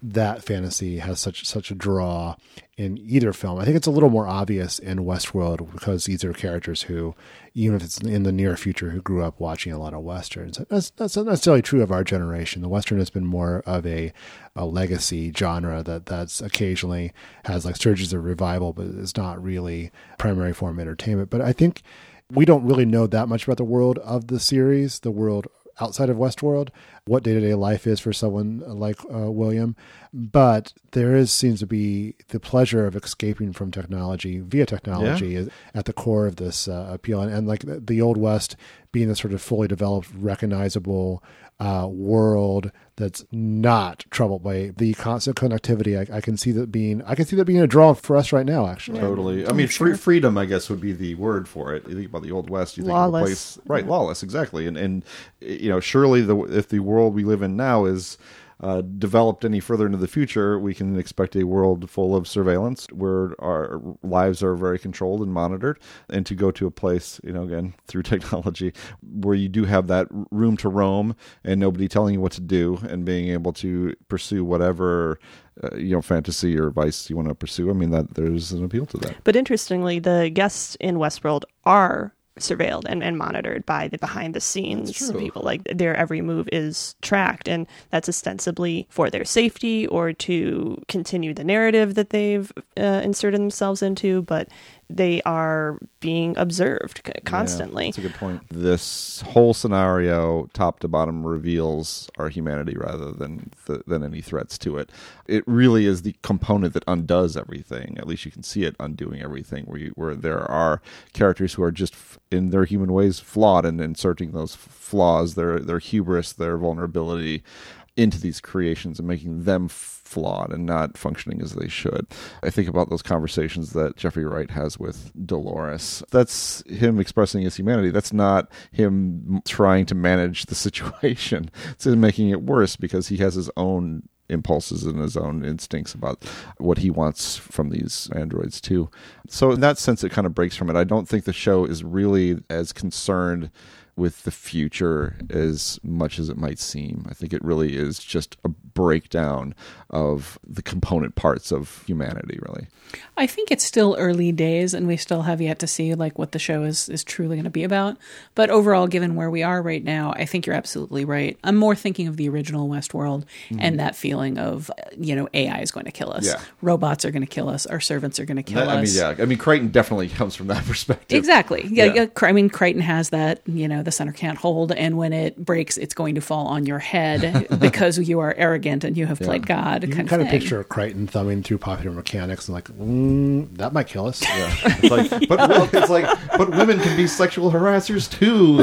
that fantasy has such such a draw in either film. I think it's a little more obvious in Westworld because these are characters who, even if it's in the near future, who grew up watching a lot of Westerns. That's, that's not necessarily true of our generation. The Western has been more of a, a legacy genre that that's occasionally has like surges of revival, but it's not really primary form of entertainment. But I think we don't really know that much about the world of the series, the world outside of Westworld, what day-to-day life is for someone like uh, William. But there is seems to be the pleasure of escaping from technology via technology yeah. at the core of this uh, appeal. And, and like the, the Old West being a sort of fully developed, recognizable uh, world that's not troubled by the constant connectivity. I, I can see that being, I can see that being a draw for us right now, actually. Totally. I mean, free, freedom, I guess, would be the word for it. You think about the Old West, you think lawless. of a place, right? Yeah. Lawless, exactly. And and you know, surely the if the world we live in now is Uh, developed any further into the future, we can expect a world full of surveillance where our lives are very controlled and monitored. And to go to a place, you know, again, through technology, where you do have that room to roam and nobody telling you what to do and being able to pursue whatever, uh, you know, fantasy or vice you want to pursue. I mean, that there's an appeal to that. But interestingly, the guests in Westworld are surveilled and, and monitored by the behind the scenes people. Like their every move is tracked, and that's ostensibly for their safety or to continue the narrative that they've uh, inserted themselves into, but they are being observed constantly. Yeah, that's a good point. This whole scenario, top to bottom, reveals our humanity rather than the, than any threats to it. It really is the component that undoes everything. At least you can see it undoing everything, where you, where there are characters who are just in their human ways flawed and inserting those flaws, their their hubris, their vulnerability into these creations and making them flawed and not functioning as they should. I think about those conversations that Jeffrey Wright has with Dolores. That's him expressing his humanity. That's not him trying to manage the situation. It's him making it worse because he has his own impulses and his own instincts about what he wants from these androids too. So in that sense, it kind of breaks from it. I don't think the show is really as concerned with the future as much as it might seem. I think it really is just a breakdown of the component parts of humanity, really. I think it's still early days, and we still have yet to see like what the show is, is truly going to be about. But overall, given where we are right now, I think you're absolutely right. I'm more thinking of the original Westworld mm-hmm. and that feeling of, you know, A I is going to kill us. Yeah. Robots are going to kill us. Our servants are going to kill that, us. I mean, yeah. I mean, Crichton definitely comes from that perspective. Exactly. Yeah, yeah. I mean, Crichton has that, you know, the center can't hold, and when it breaks, it's going to fall on your head because you are arrogant and you have yeah. played God. You kind can kind of, of picture Crichton thumbing through Popular Mechanics and like, mm, that might kill us. Yeah. It's like, but well, it's like, but women can be sexual harassers too.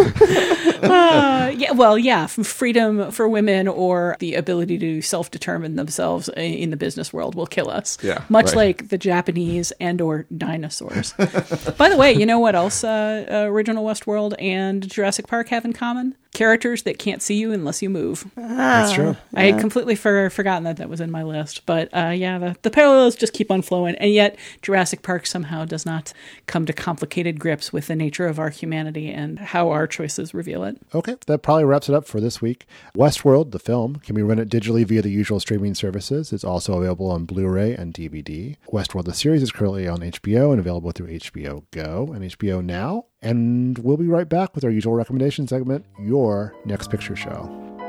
uh, yeah, well, yeah, freedom for women or the ability to self-determine themselves in the business world will kill us. Yeah, much right. like the Japanese and or dinosaurs. By the way, you know what else uh, uh, original Westworld and Jurassic Park have in common? Characters that can't see you unless you move. That's true. I had completely for, forgotten that that was in my list. But uh, yeah, the, the parallels just keep on flowing. And yet Jurassic Park somehow does not come to complicated grips with the nature of our humanity and how our choices reveal it. Okay, that probably wraps it up for this week. Westworld, the film, can be rented digitally via the usual streaming services. It's also available on Blu-ray and D V D. Westworld, the series, is currently on H B O and available through H B O Go and H B O Now. And we'll be right back with our usual recommendation segment, Your Next Picture Show.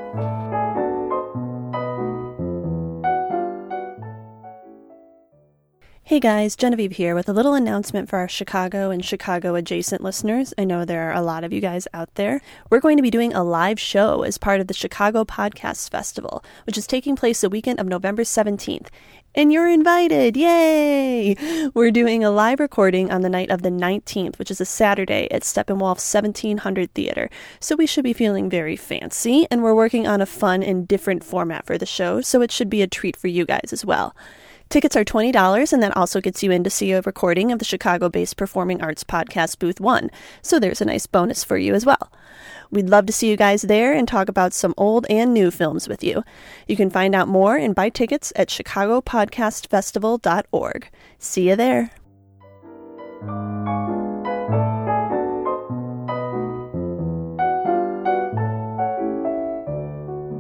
Hey guys, Genevieve here with a little announcement for our Chicago and Chicago adjacent listeners. I know there are a lot of you guys out there. We're going to be doing a live show as part of the Chicago Podcast Festival, which is taking place the weekend of November seventeenth. And you're invited! Yay! We're doing a live recording on the night of the nineteenth, which is a Saturday at Steppenwolf seventeen hundred Theater. So we should be feeling very fancy, and we're working on a fun and different format for the show, so it should be a treat for you guys as well. Tickets are twenty dollars, and that also gets you in to see a recording of the Chicago-based Performing Arts Podcast Booth one. So there's a nice bonus for you as well. We'd love to see you guys there and talk about some old and new films with you. You can find out more and buy tickets at chicago podcast festival dot org. See you there.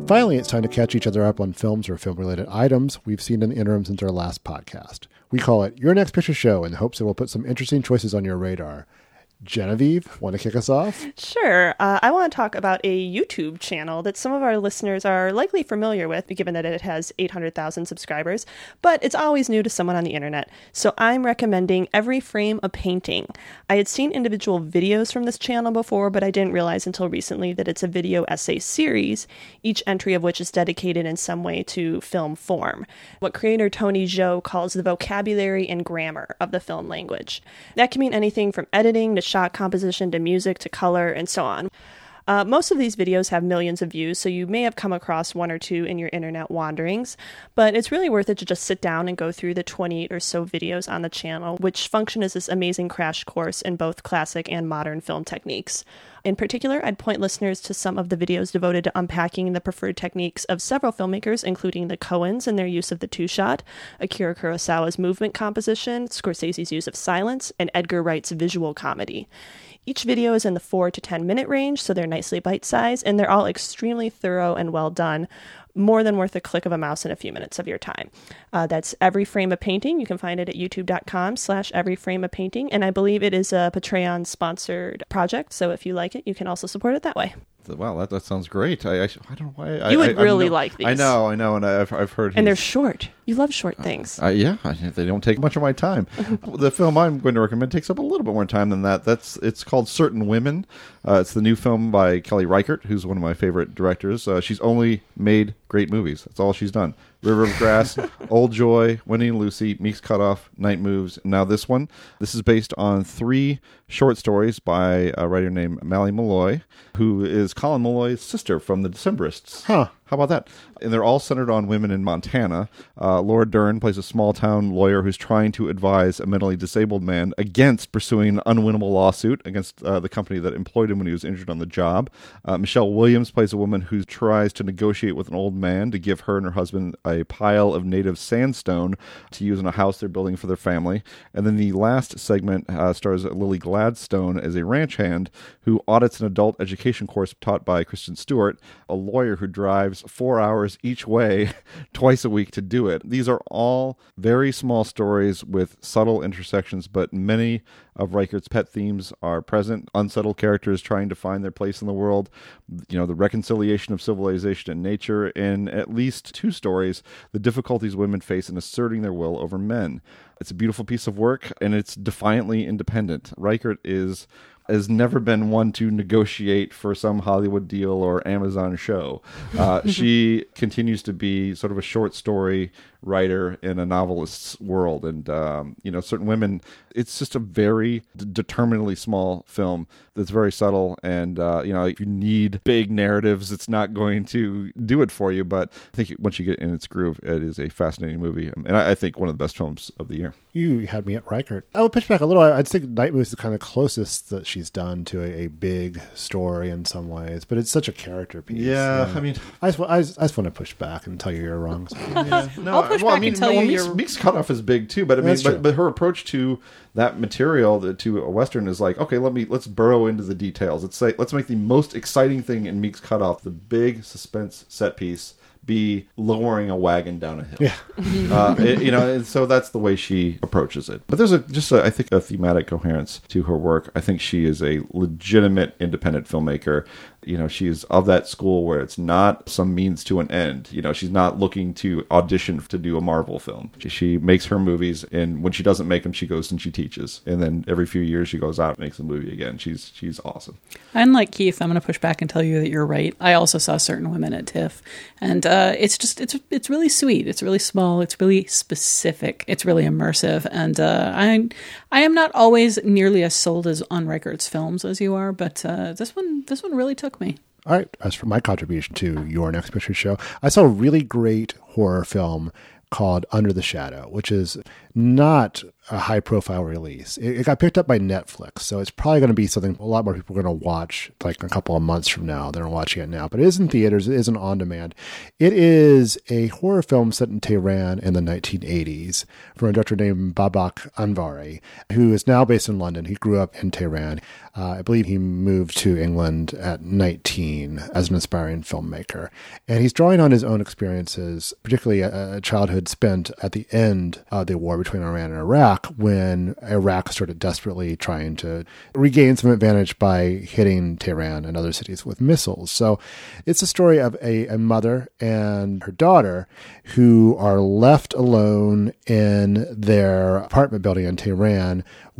Finally, it's time to catch each other up on films or film-related items we've seen in the interim since our last podcast. We call it Your Next Picture Show in the hopes that we'll put some interesting choices on your radar. Genevieve, want to kick us off? Sure. Uh, I want to talk about a YouTube channel that some of our listeners are likely familiar with, given that it has eight hundred thousand subscribers, but it's always new to someone on the internet. So I'm recommending Every Frame a Painting. I had seen individual videos from this channel before, but I didn't realize until recently that it's a video essay series, each entry of which is dedicated in some way to film form, what creator Tony Zhou calls the vocabulary and grammar of the film language. That can mean anything from editing to shot composition to music to color and so on. Uh, most of these videos have millions of views, so you may have come across one or two in your internet wanderings, but it's really worth it to just sit down and go through the twenty-eight or so videos on the channel, which function as this amazing crash course in both classic and modern film techniques. In particular, I'd point listeners to some of the videos devoted to unpacking the preferred techniques of several filmmakers, including the Coens and their use of the two-shot, Akira Kurosawa's movement composition, Scorsese's use of silence, and Edgar Wright's visual comedy. Each video is in the four to ten minute range, so they're nicely bite-sized, and they're all extremely thorough and well done, more than worth a click of a mouse in a few minutes of your time. Uh, that's Every Frame a Painting. You can find it at youtube.com slash Every Frame a Painting, and I believe it is a Patreon-sponsored project, so if you like it, you can also support it that way. Wow, that, that sounds great. I, I, I don't know why. I, you would I, really know, like these. I know, I know, and I've I've heard. And they're short. You love short things. Uh, yeah, I, they don't take much of my time. The film I'm going to recommend takes up a little bit more time than that. That's it's called Certain Women. Uh, it's the new film by Kelly Reichardt, who's one of my favorite directors. Uh, she's only made great movies. That's all she's done. River of Grass, Old Joy, Winnie and Lucy, Meek's Cutoff, Night Moves. Now this one. This is based on three short stories by a writer named Mally Malloy, who is Colin Malloy's sister from The Decemberists. Huh. How about that? And they're all centered on women in Montana. Uh, Laura Dern plays a small-town lawyer who's trying to advise a mentally disabled man against pursuing an unwinnable lawsuit against uh, the company that employed him when he was injured on the job. Uh, Michelle Williams plays a woman who tries to negotiate with an old man to give her and her husband a pile of native sandstone to use in a house they're building for their family. And then the last segment uh, stars Lily Gladstone as a ranch hand who audits an adult education course taught by Kristen Stewart, a lawyer who drives four hours each way twice a week to do it. These are all very small stories with subtle intersections, but many of Reichardt's pet themes are present. Unsettled characters trying to find their place in the world, you know, the reconciliation of civilization and nature. In at least two stories, the difficulties women face in asserting their will over men. It's a beautiful piece of work, and it's defiantly independent. Reichardt is has never been one to negotiate for some Hollywood deal or Amazon show. Uh, she continues to be sort of a short story writer in a novelist's world. And, um, you know, Certain Women, it's just a very d- determinedly small film that's very subtle. And, uh, you know, if you need big narratives, it's not going to do it for you. But I think once you get in its groove, it is a fascinating movie. And I, I think one of the best films of the year. You had me at Reichardt. I would push back a little. I'd think Night Moves is the kind of closest that she's done to a, a big story in some ways, but it's such a character piece. Yeah, yeah. I mean, I just, I, just, I just want to push back and tell you you're wrong. So. Yeah. No, I'll push well, back I mean, and tell no, you Meek's, you're... Meek's Cutoff is big too, but I mean, That's true. but, but her approach to that material, the, to a Western, is like, okay, let me let's burrow into the details. Let's say let's make the most exciting thing in Meek's Cutoff, the big suspense set piece, be lowering a wagon down a hill. Yeah. uh, it, you know, and so that's the way she approaches it. But there's a just, a, I think, a thematic coherence to her work. I think she is a legitimate independent filmmaker. You know, she's of that school where it's not some means to an end. You know, she's not looking to audition to do a Marvel film. She, she makes her movies, and when she doesn't make them, she goes and she teaches. And then every few years, she goes out and makes a movie again. She's she's awesome. Unlike Keith, I'm going to push back and tell you that you're right. I also saw Certain Women at TIFF, and uh, it's just it's it's really sweet. It's really small. It's really specific. It's really immersive, and uh, I I am not always nearly as sold as on Reichardt's films as you are, but uh, this one this one really took me. All right. As for my contribution to Your Next Picture Show, I saw a really great horror film called Under the Shadow, which is not a high profile release. It, it got picked up by Netflix, so it's probably going to be something a lot more people are going to watch like a couple of months from now than are watching it now. But it is in theaters. It isn't on demand. It is a horror film set in Tehran in the nineteen eighties from a director named Babak Anvari, who is now based in London. He grew up in Tehran. Uh, I believe he moved to England at nineteen as an aspiring filmmaker. And he's drawing on his own experiences, particularly a, a childhood spent at the end of the war between Iran and Iraq, when Iraq started desperately trying to regain some advantage by hitting Tehran and other cities with missiles. So it's a story of a, a mother and her daughter who are left alone in their apartment building in Tehran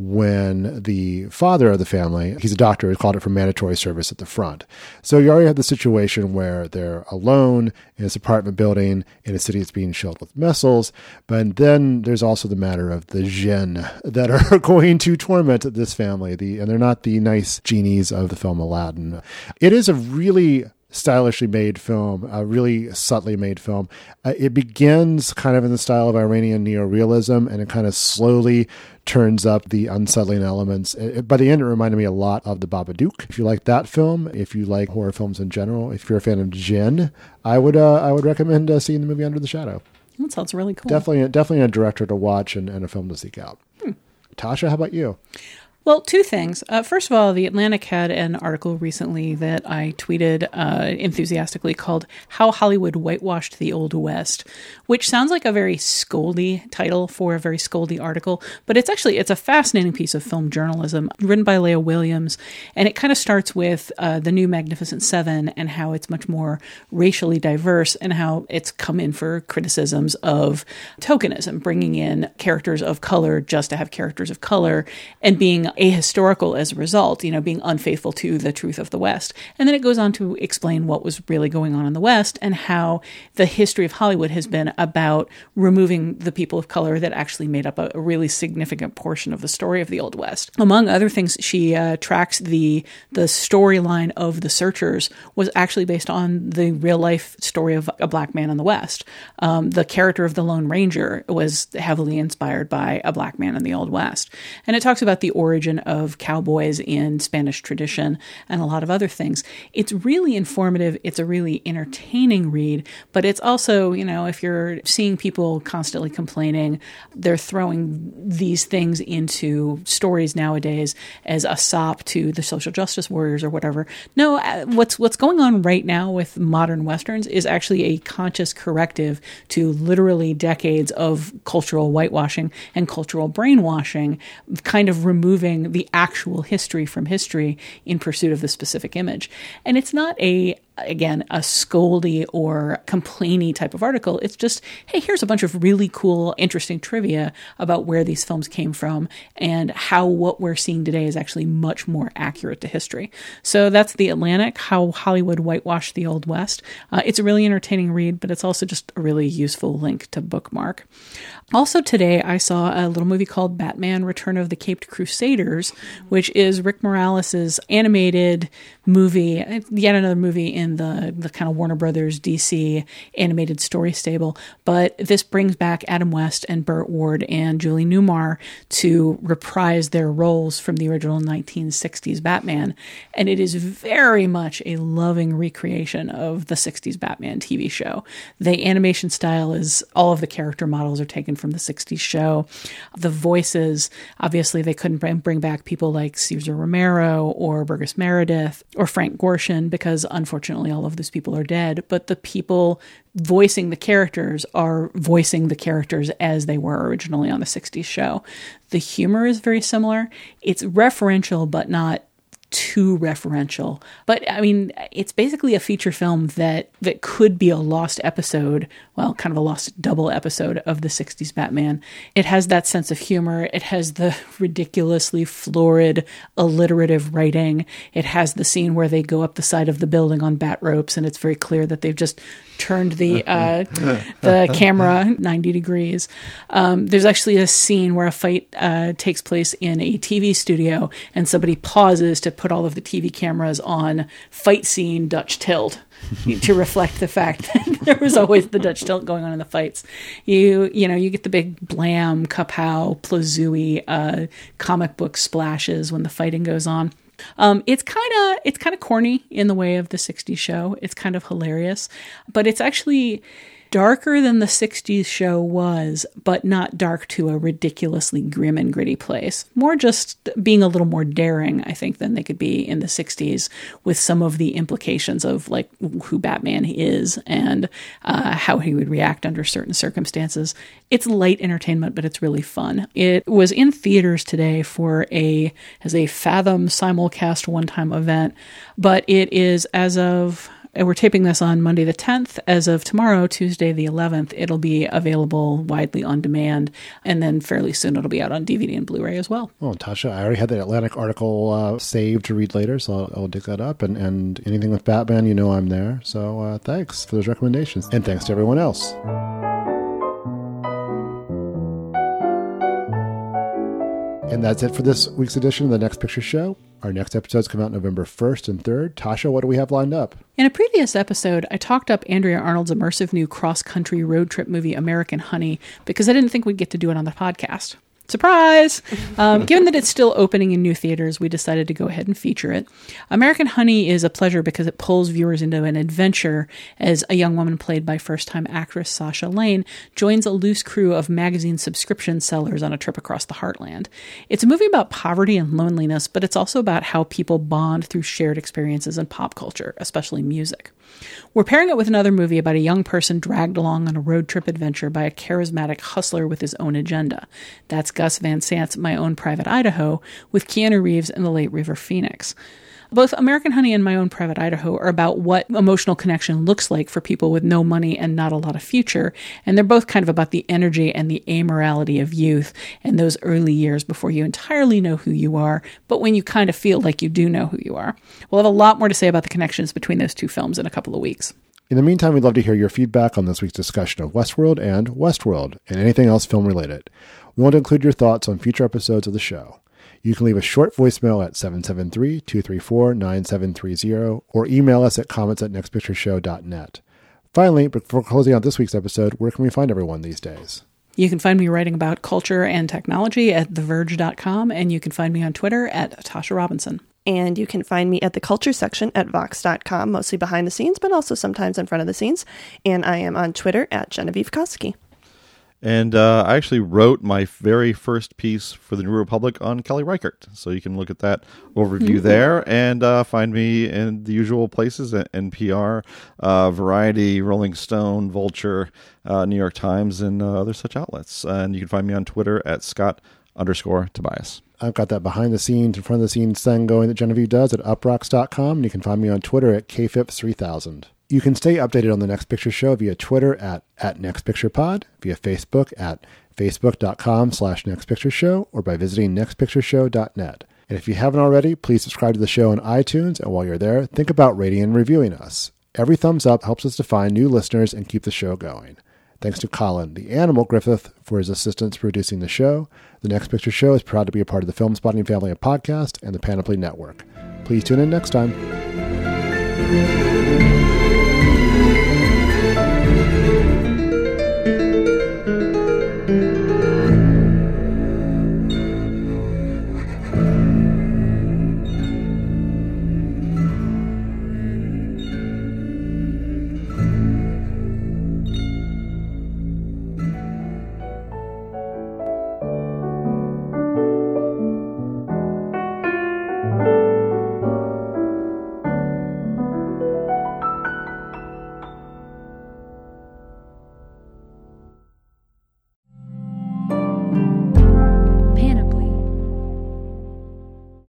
when the father of the family, he's a doctor, he called it for mandatory service at the front. So you already have the situation where they're alone in this apartment building in a city that's being shelled with missiles. But then there's also the matter of the jinn that are going to torment this family. The, and they're not the nice genies of the film Aladdin. It is a really stylishly made film, a really subtly made film. Uh, it begins kind of in the style of Iranian neorealism, and it kind of slowly turns up the unsettling elements. It, it, by the end, it reminded me a lot of The Babadook. If you like that film, if you like horror films in general, if you're a fan of Jinn, I would uh, I would recommend uh, seeing the movie Under the Shadow. That sounds really cool. Definitely, definitely a director to watch and, and a film to seek out. Hmm. Tasha, how about you? Well, two things. Uh, first of all, The Atlantic had an article recently that I tweeted uh, enthusiastically called How Hollywood Whitewashed the Old West, which sounds like a very scoldy title for a very scoldy article, but it's actually, it's a fascinating piece of film journalism written by Leah Williams, and it kind of starts with uh, the new Magnificent Seven and how it's much more racially diverse and how it's come in for criticisms of tokenism, bringing in characters of color just to have characters of color and being ahistorical as a result, you know, being unfaithful to the truth of the West. And then it goes on to explain what was really going on in the West and how the history of Hollywood has been about removing the people of color that actually made up a, a really significant portion of the story of the Old West. Among other things, she uh, tracks the the storyline of The Searchers was actually based on the real life story of a black man in the West. Um, the character of the Lone Ranger was heavily inspired by a black man in the Old West. And it talks about the origin of cowboys in Spanish tradition and a lot of other things. It's really informative. It's a really entertaining read, but it's also, you know, if you're seeing people constantly complaining, they're throwing these things into stories nowadays as a sop to the social justice warriors or whatever. No, what's what's going on right now with modern Westerns is actually a conscious corrective to literally decades of cultural whitewashing and cultural brainwashing, kind of removing the actual history from history in pursuit of the specific image. And it's not a, again, a scoldy or complainy type of article. It's just, hey, here's a bunch of really cool, interesting trivia about where these films came from and how what we're seeing today is actually much more accurate to history. So that's The Atlantic, How Hollywood Whitewashed the Old West. Uh, it's a really entertaining read, but it's also just a really useful link to bookmark. Also today, I saw a little movie called Batman Return of the Caped Crusaders, which is Rick Morales' animated movie, yet another movie in the, the kind of Warner Brothers D C animated story stable. But this brings back Adam West and Burt Ward and Julie Newmar to reprise their roles from the original nineteen sixties Batman. And it is very much a loving recreation of the sixties Batman T V show. The animation style is, all of the character models are taken from the sixties show. The voices, obviously they couldn't bring, bring back people like Cesar Romero or Burgess Meredith or Frank Gorshin because unfortunately all of those people are dead, but the people voicing the characters are voicing the characters as they were originally on the sixties show. The humor is very similar. It's referential, but not too referential. But I mean, it's basically a feature film that that could be a lost episode, well, kind of a lost double episode of the sixties Batman. It has that sense of humor. It has the ridiculously florid, alliterative writing. It has the scene where they go up the side of the building on bat ropes, and it's very clear that they've just turned the uh, the camera ninety degrees. Um, there's actually a scene where a fight uh, takes place in a T V studio, and somebody pauses to put all of the T V cameras on fight scene Dutch tilt to reflect the fact that there was always the Dutch tilt going on in the fights. You you know, you get the big blam, kapow, plazooey, uh, comic book splashes when the fighting goes on. Um, it's kind of it's kind of corny in the way of the sixties show. It's kind of hilarious, but it's actually darker than the sixties show was, but not dark to a ridiculously grim and gritty place. More just being a little more daring, I think, than they could be in the sixties, with some of the implications of like who Batman is and uh, how he would react under certain circumstances. It's light entertainment, but it's really fun. It was in theaters today for a as a Fathom simulcast one-time event, but it is as of we're taping this on Monday the tenth. As of tomorrow, Tuesday the eleventh, it'll be available widely on demand, and then fairly soon it'll be out on D V D and Blu-ray as well. Oh, Tasha, I already had the Atlantic article uh, saved to read later, so I'll, I'll dig that up. And, and anything with Batman, you know I'm there. So uh, thanks for those recommendations. And thanks to everyone else. And that's it for this week's edition of The Next Picture Show. Our next episodes come out November first and third. Tasha, what do we have lined up? In a previous episode, I talked up Andrea Arnold's immersive new cross-country road trip movie, American Honey, because I didn't think we'd get to do it on the podcast. Surprise! Um, given that it's still opening in new theaters, we decided to go ahead and feature it. American Honey is a pleasure because it pulls viewers into an adventure as a young woman played by first-time actress Sasha Lane joins a loose crew of magazine subscription sellers on a trip across the heartland. It's a movie about poverty and loneliness, but it's also about how people bond through shared experiences in pop culture, especially music. We're pairing it with another movie about a young person dragged along on a road trip adventure by a charismatic hustler with his own agenda. That's Gus Van Sant's My Own Private Idaho, with Keanu Reeves and the late River Phoenix. Both American Honey and My Own Private Idaho are about what emotional connection looks like for people with no money and not a lot of future, and they're both kind of about the energy and the amorality of youth and those early years before you entirely know who you are, but when you kind of feel like you do know who you are. We'll have a lot more to say about the connections between those two films in a couple of weeks. In the meantime, we'd love to hear your feedback on this week's discussion of Westworld and Westworld, and anything else film-related. We want to include your thoughts on future episodes of the show. You can leave a short voicemail at seven seven three, two three four, nine seven three zero or email us at comments at next picture show dot net. Finally, before closing out this week's episode, where can we find everyone these days? You can find me writing about culture and technology at the verge dot com, and you can find me on Twitter at Tasha Robinson. And you can find me at the culture section at vox dot com, mostly behind the scenes, but also sometimes in front of the scenes. And I am on Twitter at Genevieve Koski. And uh, I actually wrote my very first piece for the New Republic on Kelly Reichardt. So you can look at that overview mm-hmm. there and uh, find me in the usual places at N P R, uh, Variety, Rolling Stone, Vulture, uh, New York Times, and uh, other such outlets. And you can find me on Twitter at Scott underscore Tobias. I've got that behind the scenes, in front of the scenes thing going that Genevieve does at uproxx dot com. And you can find me on Twitter at K Phipps three thousand. You can stay updated on The Next Picture Show via Twitter at, at NextPicturePod, via Facebook at facebook dot com slash nextpictureshow, or by visiting next picture show dot net. And if you haven't already, please subscribe to the show on iTunes, and while you're there, think about rating and reviewing us. Every thumbs up helps us to find new listeners and keep the show going. Thanks to Colin, the Animal Griffith, for his assistance producing the show. The Next Picture Show is proud to be a part of the Film Spotting family of podcasts and the Panoply Network. Please tune in next time.